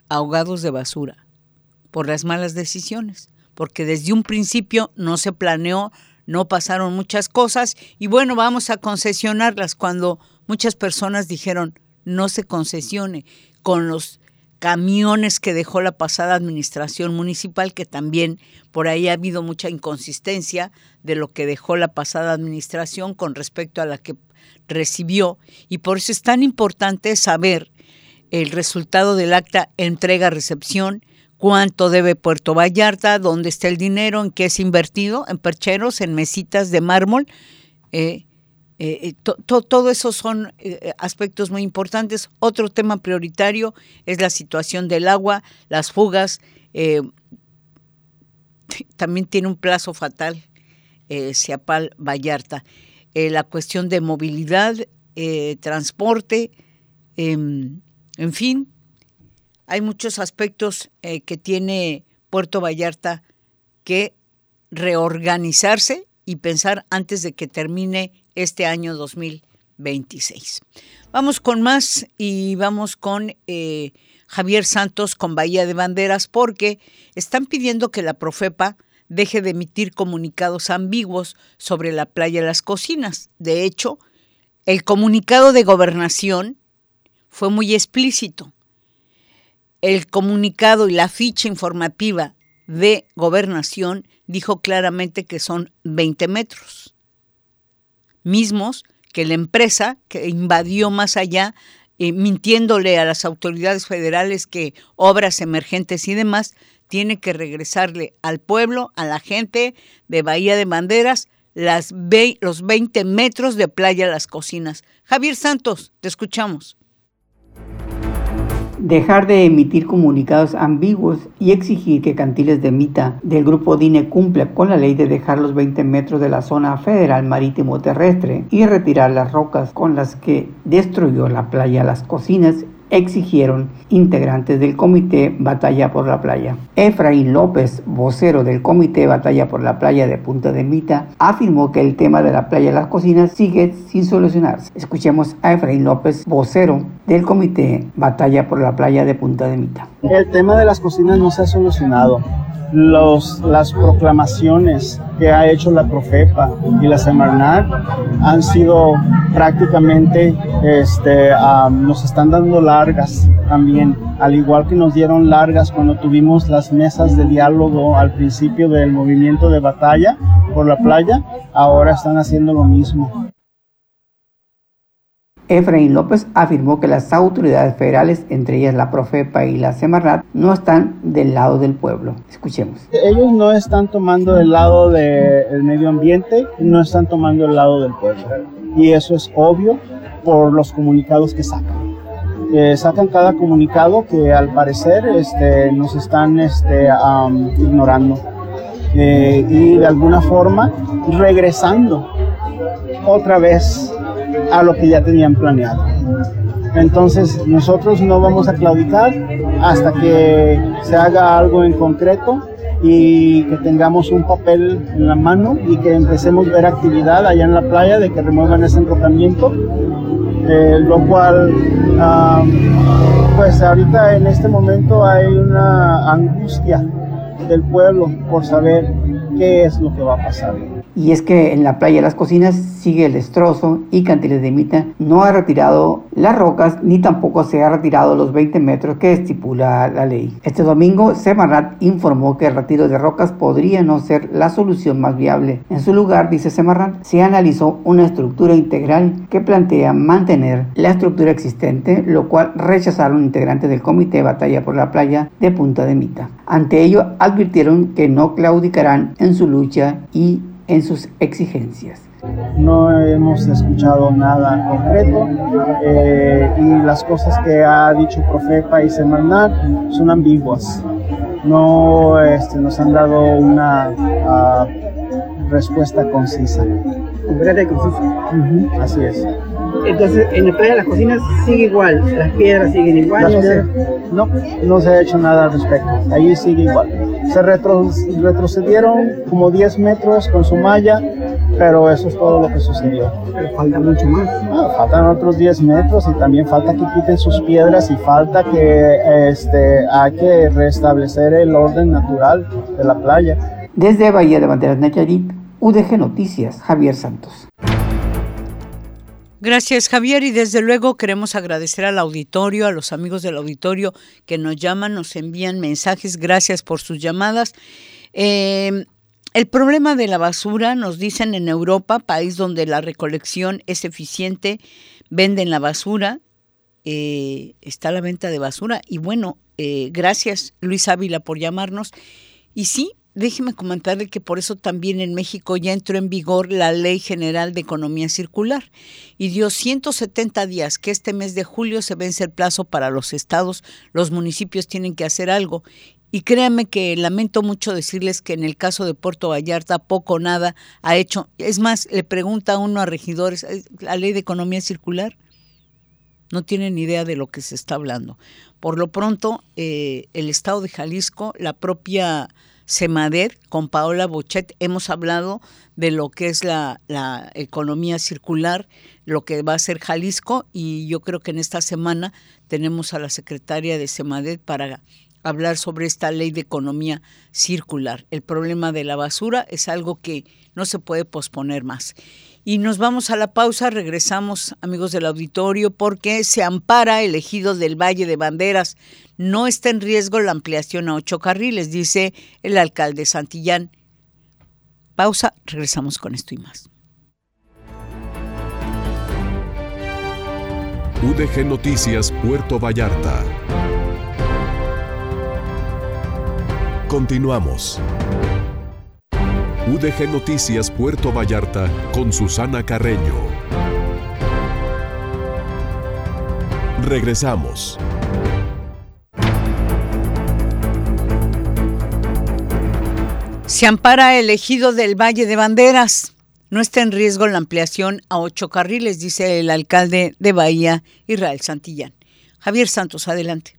ahogados de basura por las malas decisiones, porque desde un principio no se planeó, no pasaron muchas cosas y bueno, vamos a concesionarlas cuando muchas personas dijeron no se concesione, con los camiones que dejó la pasada administración municipal, que también por ahí ha habido mucha inconsistencia de lo que dejó la pasada administración con respecto a la que recibió, y por eso es tan importante saber el resultado del acta entrega-recepción, cuánto debe Puerto Vallarta, dónde está el dinero, en qué es invertido, en percheros, en mesitas de mármol. Eh, eh, to, to, todo eso son eh, aspectos muy importantes. Otro tema prioritario es la situación del agua, las fugas. Eh, también tiene un plazo fatal eh, Ciapal Vallarta. Eh, la cuestión de movilidad, eh, transporte, eh, en fin, hay muchos aspectos eh, que tiene Puerto Vallarta que reorganizarse y pensar antes de que termine este año dos mil veintiséis. Vamos con más y vamos con eh, Javier Santos con Bahía de Banderas, porque están pidiendo que la Profepa deje de emitir comunicados ambiguos sobre la playa Las Cocinas. De hecho, el comunicado de Gobernación fue muy explícito. El comunicado y la ficha informativa de Gobernación dijo claramente que son veinte metros, mismos que la empresa que invadió más allá, eh, mintiéndole a las autoridades federales que obras emergentes y demás, tiene que regresarle al pueblo, a la gente de Bahía de Banderas, las ve- los veinte metros de playa Las Cocinas. Javier Santos, te escuchamos. Dejar de emitir comunicados ambiguos y exigir que Cantiles de Mita del Grupo DINE cumpla con la ley de dejar los veinte metros de la zona federal marítimo terrestre y retirar las rocas con las que destruyó la playa Las Cocinas, exigieron integrantes del Comité Batalla por la Playa. Efraín López, vocero del Comité Batalla por la Playa de Punta de Mita, afirmó que el tema de la playa Las Cocinas sigue sin solucionarse. Escuchemos a Efraín López, vocero del Comité Batalla por la Playa de Punta de Mita. El tema de Las Cocinas no se ha solucionado. Los, las proclamaciones que ha hecho la Profepa y la Semarnat han sido prácticamente, este, um, nos están dando largas también, al igual que nos dieron largas cuando tuvimos las mesas de diálogo al principio del movimiento de batalla por la playa, ahora están haciendo lo mismo. Efraín López afirmó que las autoridades federales, entre ellas la Profepa y la Semarnat, no están del lado del pueblo. Escuchemos. Ellos no están tomando el lado del medio ambiente, no están tomando el lado del pueblo. Y eso es obvio por los comunicados que sacan. Eh, sacan cada comunicado que al parecer este, nos están este, um, ignorando. Eh, y de alguna forma regresando otra vez a lo que ya tenían planeado. Entonces nosotros no vamos a claudicar hasta que se haga algo en concreto y que tengamos un papel en la mano y que empecemos a ver actividad allá en la playa de que remuevan ese enrocamiento, eh, lo cual um, pues ahorita en este momento hay una angustia del pueblo por saber qué es lo que va a pasar. Y es que en la playa Las Cocinas sigue el destrozo y Cantiles de Mita no ha retirado las rocas ni tampoco se ha retirado los veinte metros que estipula la ley. Este domingo, Semarnat informó que el retiro de rocas podría no ser la solución más viable. En su lugar, dice Semarnat, se analizó una estructura integral que plantea mantener la estructura existente, lo cual rechazaron integrantes del Comité Batalla por la Playa de Punta de Mita. Ante ello, advirtieron que no claudicarán en su lucha y en sus exigencias. No hemos escuchado nada concreto eh, y las cosas que ha dicho Profepa y Semarnat son ambiguas. No este, nos han dado una uh, respuesta concisa. ¿Concreta y concisa? Uh-huh, así es. Entonces, en la playa de Las Cocinas sigue igual, las piedras siguen igual. No, piedras, no, no se ha hecho nada al respecto, allí sigue igual. Se retro, retrocedieron como diez metros con su malla pero eso es todo lo que sucedió. Falta mucho más. Ah, faltan otros diez metros y también falta que quiten sus piedras y falta que este, hay que restablecer el orden natural de la playa. Desde Bahía de Banderas, Nayarit, U D G Noticias, Javier Santos. Gracias, Javier, y desde luego queremos agradecer al auditorio, a los amigos del auditorio que nos llaman, nos envían mensajes. Gracias por sus llamadas. Eh, el problema de la basura, nos dicen en Europa, país donde la recolección es eficiente, venden la basura, eh, está la venta de basura. Y bueno, eh, gracias Luis Ávila por llamarnos. Y sí, déjeme comentarle que por eso también en México ya entró en vigor la Ley General de Economía Circular y dio ciento setenta días, que este mes de julio se vence el plazo para los estados, los municipios tienen que hacer algo. Y créanme que lamento mucho decirles que en el caso de Puerto Vallarta poco o nada ha hecho. Es más, le pregunta a uno a regidores, ¿la Ley de Economía Circular? No tienen idea de lo que se está hablando. Por lo pronto, eh, el estado de Jalisco, la propia Semadet, con Paola Bochet, hemos hablado de lo que es la, la economía circular, lo que va a hacer Jalisco, y yo creo que en esta semana tenemos a la secretaria de Semadet para hablar sobre esta ley de economía circular. El problema de la basura es algo que no se puede posponer más. Y nos vamos a la pausa, regresamos, amigos del auditorio, porque se ampara el ejido del Valle de Banderas. No está en riesgo la ampliación a ocho carriles, dice el alcalde Santillán. Pausa, regresamos con esto y más. U D G Noticias Puerto Vallarta. Continuamos. U D G Noticias Puerto Vallarta con Susana Carreño. Regresamos. Se ampara el ejido del Valle de Banderas. No está en riesgo la ampliación a ocho carriles, dice el alcalde de Bahía, Israel Santillán. Javier Santos, adelante.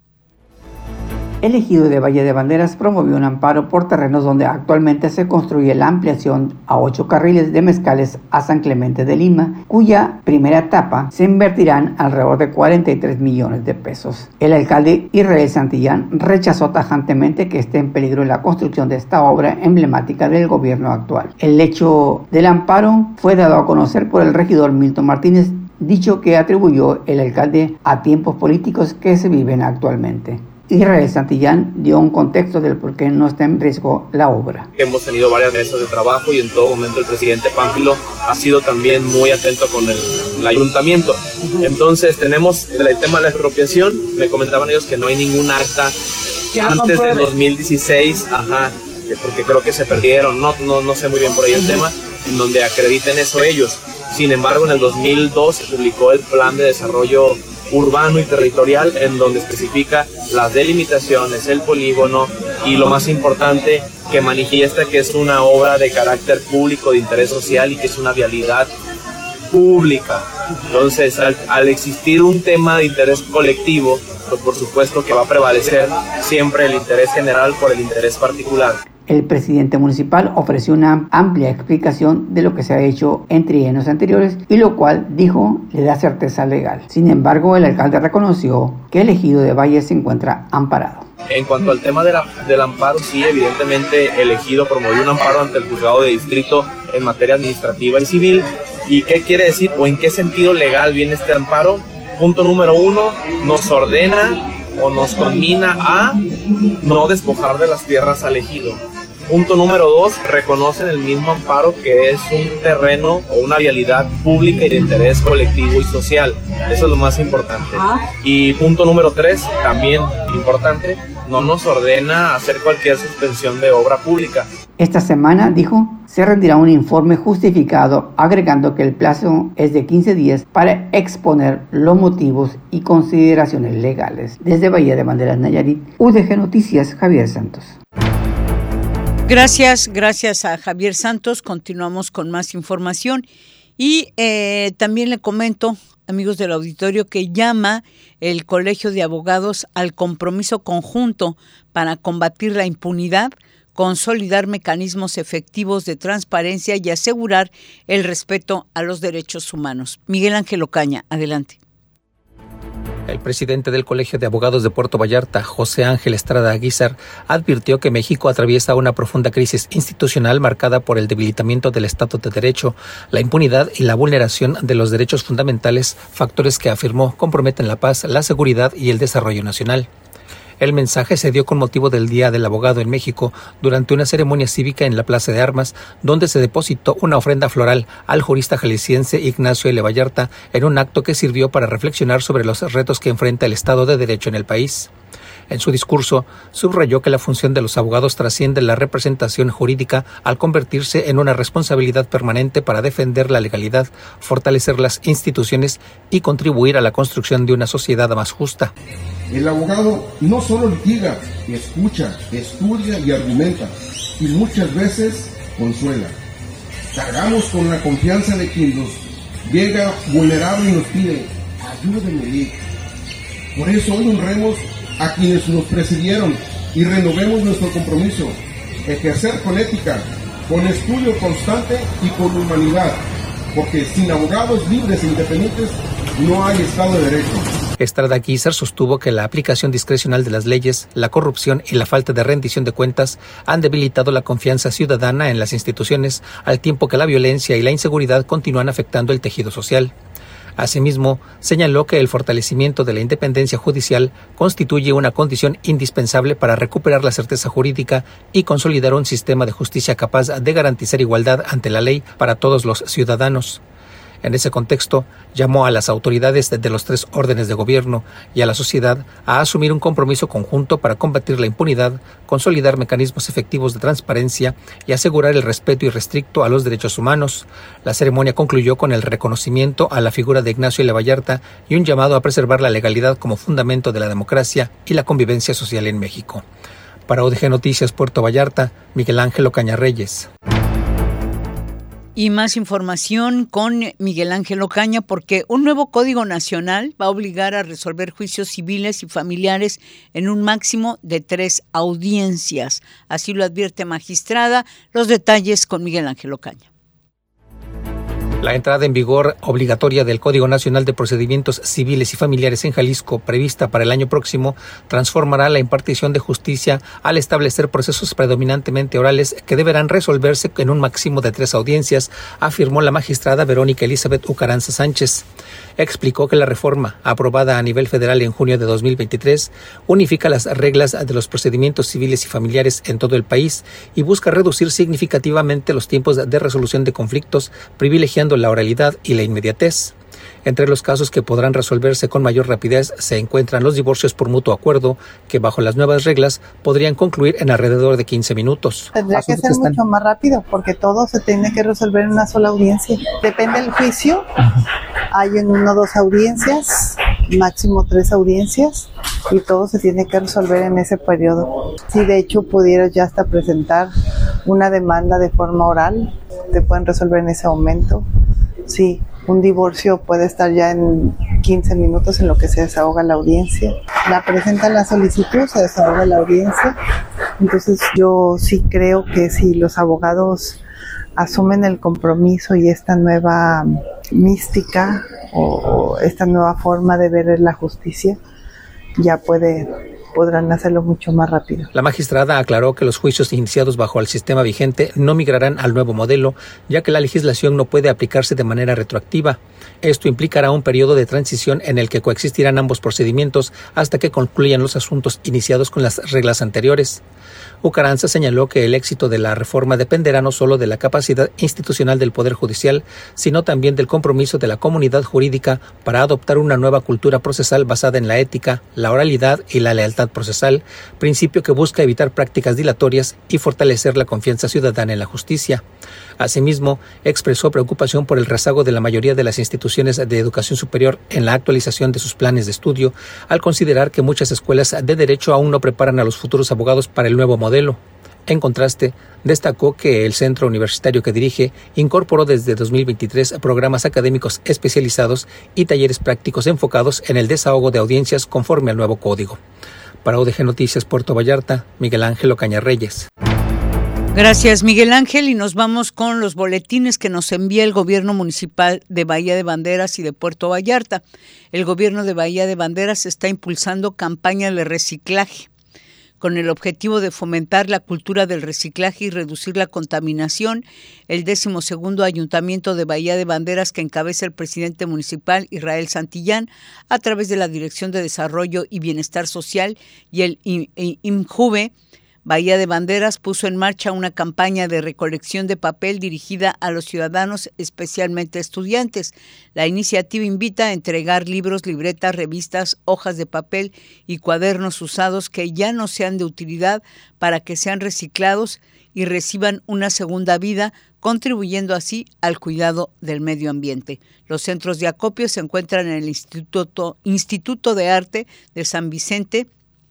El ejido de Valle de Banderas promovió un amparo por terrenos donde actualmente se construye la ampliación a ocho carriles de Mezcales a San Clemente de Lima, cuya primera etapa se invertirán alrededor de cuarenta y tres millones de pesos. El alcalde Israel Santillán rechazó tajantemente que esté en peligro la construcción de esta obra emblemática del gobierno actual. El hecho del amparo fue dado a conocer por el regidor Milton Martínez, dicho que atribuyó el alcalde a tiempos políticos que se viven actualmente. Israel Santillán dio un contexto del por qué no está en riesgo la obra. Hemos tenido varias mesas de trabajo y en todo momento el presidente Pánfilo ha sido también muy atento con el, el ayuntamiento. Entonces tenemos el tema de la expropiación. Me comentaban ellos que no hay ningún acta antes del dos mil dieciséis, ajá, porque creo que se perdieron, no, no, no sé muy bien por ahí el tema, en donde acrediten eso ellos. Sin embargo, en el dos mil dos se publicó el Plan de Desarrollo Urbano y Territorial, en donde especifica las delimitaciones, el polígono y lo más importante, que manifiesta que es una obra de carácter público, de interés social y que es una vialidad pública. Entonces, al, al existir un tema de interés colectivo, pues por supuesto que va a prevalecer siempre el interés general por el interés particular. El presidente municipal ofreció una amplia explicación de lo que se ha hecho en trienios anteriores y lo cual, dijo, le da certeza legal. Sin embargo, el alcalde reconoció que el ejido de Valle se encuentra amparado. En cuanto al tema de la, del amparo, sí, evidentemente el ejido promovió un amparo ante el juzgado de distrito en materia administrativa y civil. ¿Y qué quiere decir o en qué sentido legal viene este amparo? Punto número uno, nos ordena o nos conmina a no despojar de las tierras al ejido. Punto número dos, reconocen el mismo amparo que es un terreno o una vialidad pública y de interés colectivo y social. Eso es lo más importante. Y punto número tres, también importante, no nos ordena hacer cualquier suspensión de obra pública. Esta semana, dijo, se rendirá un informe justificado, agregando que el plazo es de quince días para exponer los motivos y consideraciones legales. Desde Bahía de Banderas, Nayarit, U D G Noticias, Javier Santos. Gracias, gracias a Javier Santos. Continuamos con más información y eh, también le comento, amigos del auditorio, que llama el Colegio de Abogados al compromiso conjunto para combatir la impunidad consolidar mecanismos efectivos de transparencia y asegurar el respeto a los derechos humanos. Miguel Ángel Ocaña, adelante. El presidente del Colegio de Abogados de Puerto Vallarta, José Ángel Estrada Aguizar, advirtió que México atraviesa una profunda crisis institucional marcada por el debilitamiento del Estado de Derecho, la impunidad y la vulneración de los derechos fundamentales, factores que afirmó comprometen la paz, la seguridad y el desarrollo nacional. El mensaje se dio con motivo del Día del Abogado en México durante una ceremonia cívica en la Plaza de Armas, donde se depositó una ofrenda floral al jurista jalisciense Ignacio L. Vallarta en un acto que sirvió para reflexionar sobre los retos que enfrenta el Estado de Derecho en el país. En su discurso, subrayó que la función de los abogados trasciende la representación jurídica al convertirse en una responsabilidad permanente para defender la legalidad, fortalecer las instituciones y contribuir a la construcción de una sociedad más justa. El abogado no solo litiga, escucha, estudia y argumenta, y muchas veces consuela. Cargamos con la confianza de quien nos llega vulnerable y nos pide, ayúdenme. Por eso hoy honremos a quienes nos precedieron y renovemos nuestro compromiso, ejercer con ética, con estudio constante y con humanidad, porque sin abogados libres e independientes no hay Estado de Derecho. Estrada Aguizar sostuvo que la aplicación discrecional de las leyes, la corrupción y la falta de rendición de cuentas han debilitado la confianza ciudadana en las instituciones, al tiempo que la violencia y la inseguridad continúan afectando el tejido social. Asimismo, señaló que el fortalecimiento de la independencia judicial constituye una condición indispensable para recuperar la certeza jurídica y consolidar un sistema de justicia capaz de garantizar igualdad ante la ley para todos los ciudadanos. En ese contexto, llamó a las autoridades de los tres órdenes de gobierno y a la sociedad a asumir un compromiso conjunto para combatir la impunidad, consolidar mecanismos efectivos de transparencia y asegurar el respeto irrestricto a los derechos humanos. La ceremonia concluyó con el reconocimiento a la figura de Ignacio L. Vallarta y un llamado a preservar la legalidad como fundamento de la democracia y la convivencia social en México. Para U D G Noticias Puerto Vallarta, Miguel Ángel Ocaña Reyes. Y más información con Miguel Ángel Ocaña, porque un nuevo Código Nacional va a obligar a resolver juicios civiles y familiares en un máximo de tres audiencias. Así lo advierte magistrada. Los detalles con Miguel Ángel Ocaña. La entrada en vigor obligatoria del Código Nacional de Procedimientos Civiles y Familiares en Jalisco, prevista para el año próximo, transformará la impartición de justicia al establecer procesos predominantemente orales que deberán resolverse en un máximo de tres audiencias, afirmó la magistrada Verónica Elizabeth Ucaranza Sánchez. Explicó que la reforma, aprobada a nivel federal en junio de dos mil veintitrés, unifica las reglas de los procedimientos civiles y familiares en todo el país y busca reducir significativamente los tiempos de resolución de conflictos, privilegiando la oralidad y la inmediatez. Entre los casos que podrán resolverse con mayor rapidez se encuentran los divorcios por mutuo acuerdo, que bajo las nuevas reglas podrían concluir en alrededor de quince minutos. Tendría que ser mucho más rápido porque todo se tiene que resolver en una sola audiencia. Depende del juicio, hay en uno o dos audiencias, máximo tres audiencias, y todo se tiene que resolver en ese periodo. Si de hecho pudieras ya hasta presentar una demanda de forma oral, te pueden resolver en ese momento. Sí, un divorcio puede estar ya en quince minutos en lo que se desahoga la audiencia. La presenta la solicitud, se desahoga la audiencia. Entonces yo sí creo que si los abogados asumen el compromiso y esta nueva mística o esta nueva forma de ver la justicia, ya puede... podrán hacerlo mucho más rápido. La magistrada aclaró que los juicios iniciados bajo el sistema vigente no migrarán al nuevo modelo, ya que la legislación no puede aplicarse de manera retroactiva. Esto implicará un periodo de transición en el que coexistirán ambos procedimientos hasta que concluyan los asuntos iniciados con las reglas anteriores. Ucaranza señaló que el éxito de la reforma dependerá no solo de la capacidad institucional del Poder Judicial, sino también del compromiso de la comunidad jurídica para adoptar una nueva cultura procesal basada en la ética, la oralidad y la lealtad procesal, principio que busca evitar prácticas dilatorias y fortalecer la confianza ciudadana en la justicia. Asimismo, expresó preocupación por el rezago de la mayoría de las instituciones de educación superior en la actualización de sus planes de estudio, al considerar que muchas escuelas de derecho aún no preparan a los futuros abogados para el nuevo modelo. En contraste, destacó que el centro universitario que dirige incorporó desde dos mil veintitrés programas académicos especializados y talleres prácticos enfocados en el desahogo de audiencias conforme al nuevo código. Para U D G Noticias Puerto Vallarta, Miguel Ángel Ocaña Reyes. Gracias, Miguel Ángel, y nos vamos con los boletines que nos envía el gobierno municipal de Bahía de Banderas y de Puerto Vallarta. El gobierno de Bahía de Banderas está impulsando campañas de reciclaje con el objetivo de fomentar la cultura del reciclaje y reducir la contaminación. El décimo segundo Ayuntamiento de Bahía de Banderas, que encabeza el presidente municipal Israel Santillán, a través de la Dirección de Desarrollo y Bienestar Social y el IMJUVE, Bahía de Banderas puso en marcha una campaña de recolección de papel dirigida a los ciudadanos, especialmente estudiantes. La iniciativa invita a entregar libros, libretas, revistas, hojas de papel y cuadernos usados que ya no sean de utilidad para que sean reciclados y reciban una segunda vida, contribuyendo así al cuidado del medio ambiente. Los centros de acopio se encuentran en el Instituto, Instituto de Arte de San Vicente,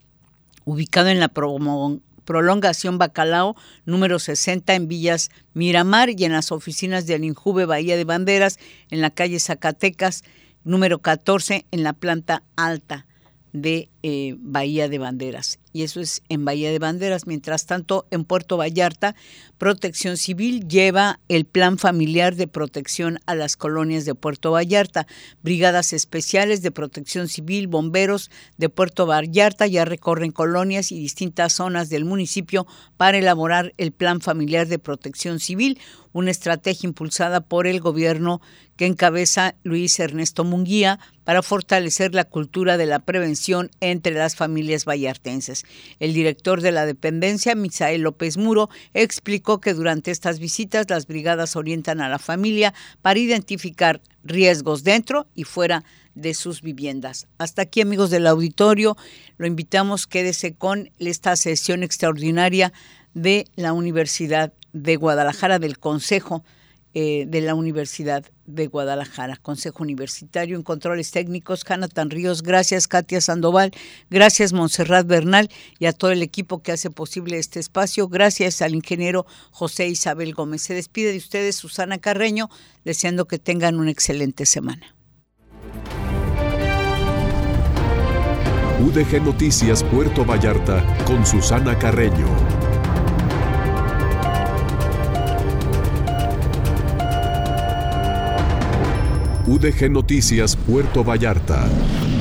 ubicado en la promo Prolongación Bacalao, número sesenta, en Villas Miramar, y en las oficinas del INJUVE Bahía de Banderas, en la calle Zacatecas, número catorce, en la planta alta de eh, Bahía de Banderas. Y eso es en Bahía de Banderas. Mientras tanto, en Puerto Vallarta, Protección Civil lleva el plan familiar de protección a las colonias de Puerto Vallarta. Brigadas especiales de Protección Civil, bomberos de Puerto Vallarta ya recorren colonias y distintas zonas del municipio para elaborar el plan familiar de protección civil, una estrategia impulsada por el gobierno que encabeza Luis Ernesto Munguía para fortalecer la cultura de la prevención entre las familias vallartenses. El director de la dependencia, Misael López Muro, explicó que durante estas visitas las brigadas orientan a la familia para identificar riesgos dentro y fuera de sus viviendas. Hasta aquí, amigos del auditorio, lo invitamos, quédese con esta sesión extraordinaria de la Universidad de Guadalajara, del Consejo eh, de la Universidad de Guadalajara, Consejo Universitario. En controles técnicos, Jonathan Ríos, gracias Katia Sandoval, gracias Montserrat Bernal y a todo el equipo que hace posible este espacio, gracias al ingeniero José Isabel Gómez. Se despide de ustedes Susana Carreño, deseando que tengan una excelente semana. U D G Noticias Puerto Vallarta con Susana Carreño. U D G Noticias Puerto Vallarta.